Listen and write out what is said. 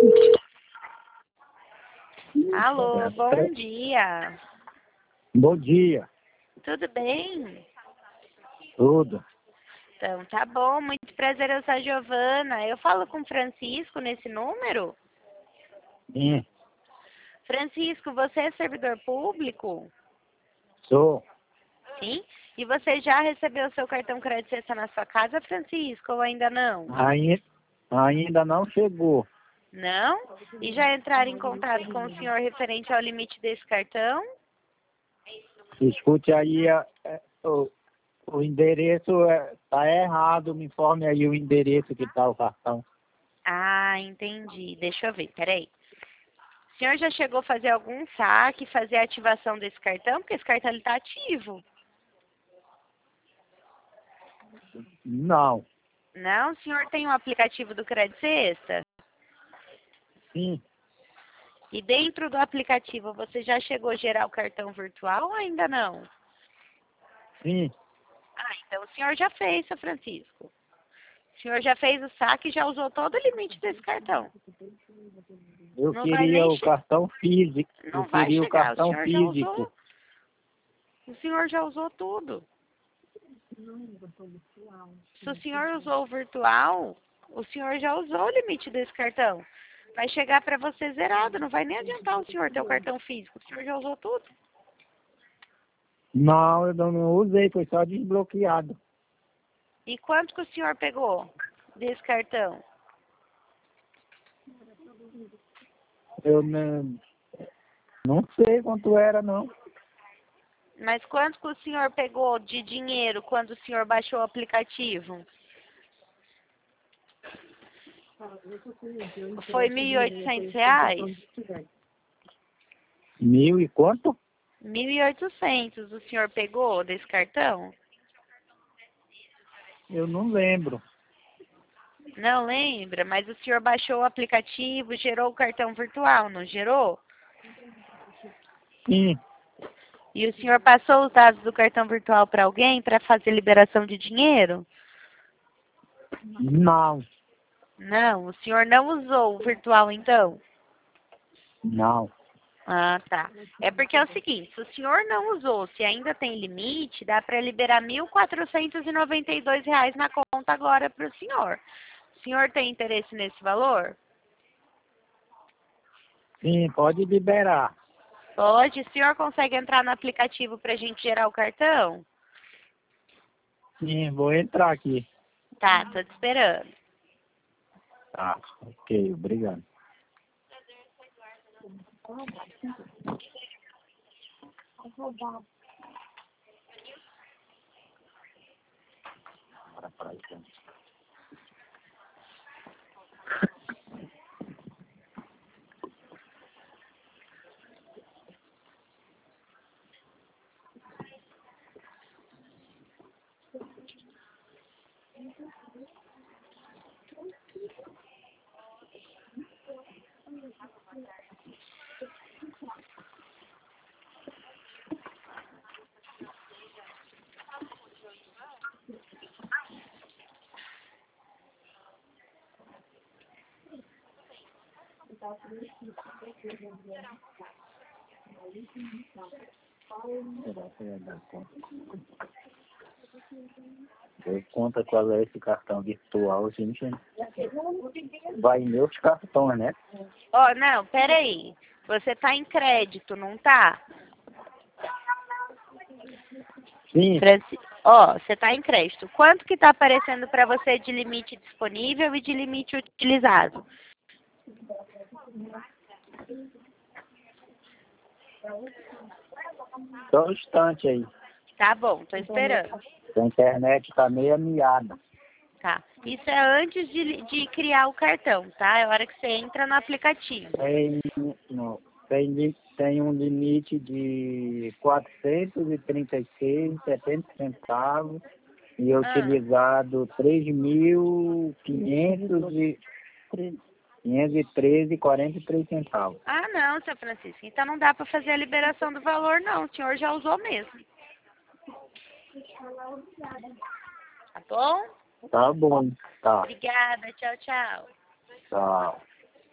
Alô, bom dia. Bom dia, Tudo bem? tudo. Então, tá bom. Muito prazer, eu sou a Giovana. Eu falo com o Francisco nesse número? Sim, Francisco, você é servidor público? sou. Sim? E você já recebeu seu cartão crédito Sexta na sua casa, Francisco, ou ainda não? Ainda não chegou. Não? E já entraram em contato com o senhor referente ao limite desse cartão? Escute aí, o endereço tá errado. Me informe aí o endereço que tá o cartão. Ah, entendi. Deixa eu ver, peraí. O senhor já chegou a fazer algum saque, fazer a ativação desse cartão? Porque esse cartão está ativo. Não. Não? O senhor tem um aplicativo do Crédito Sexta? Sim, E dentro do aplicativo você já chegou a gerar o cartão virtual ou ainda não? sim. Ah, então o senhor já fez, seu Francisco. O senhor já fez o saque e já usou todo o limite desse cartão. Eu Não vai queria nem o cartão físico. não Eu vai queria o chegar, o cartão senhor já físico. usou. O senhor já usou tudo. Se o senhor usou o virtual, o senhor já usou o limite desse cartão. Vai chegar para você zerado, não vai nem adiantar o senhor ter o cartão físico. O senhor já usou tudo. Não, eu não usei, foi só desbloqueado. E quanto que o senhor pegou desse cartão? Eu não sei quanto era, não. Mas quanto que o senhor pegou de dinheiro quando o senhor baixou o aplicativo? Foi R$ 1.800? 1.000 e quanto? 1.800 o senhor pegou desse cartão? Eu não lembro. Não lembra, mas o senhor baixou o aplicativo, gerou o cartão virtual, não gerou? Sim, E o senhor passou os dados do cartão virtual para alguém para fazer liberação de dinheiro? não, Não, o senhor não usou o virtual então? não. Ah, tá. É porque é o seguinte, se o senhor não usou, se ainda tem limite, dá para liberar R$ 1.492 na conta agora para o senhor. O senhor tem interesse nesse valor? Sim, pode liberar. Pode. O senhor consegue entrar no aplicativo para a gente gerar o cartão? Sim, vou entrar aqui. Tá, tô te esperando. Tá, ok, obrigado. Será que vai dar conta? Deu conta qual é esse cartão virtual, gente. Vai em meus cartões, né? Ó, não, peraí. Você tá em crédito, não tá? Sim, Ó, você tá em crédito. Quanto que tá aparecendo para você de limite disponível e de limite utilizado? só um instante aí. Tá bom, tô esperando. A internet tá meio miada. Tá. Isso é antes de criar o cartão, tá? É a hora que você entra no aplicativo. Tem um limite de 436,70 e Ah, utilizado 3.513,43 centavos. ah, não, seu Francisco. Então não dá para fazer a liberação do valor, não. O senhor já usou mesmo. Tá bom? Tá bom, tá. Obrigada. Tchau, tchau. Tchau.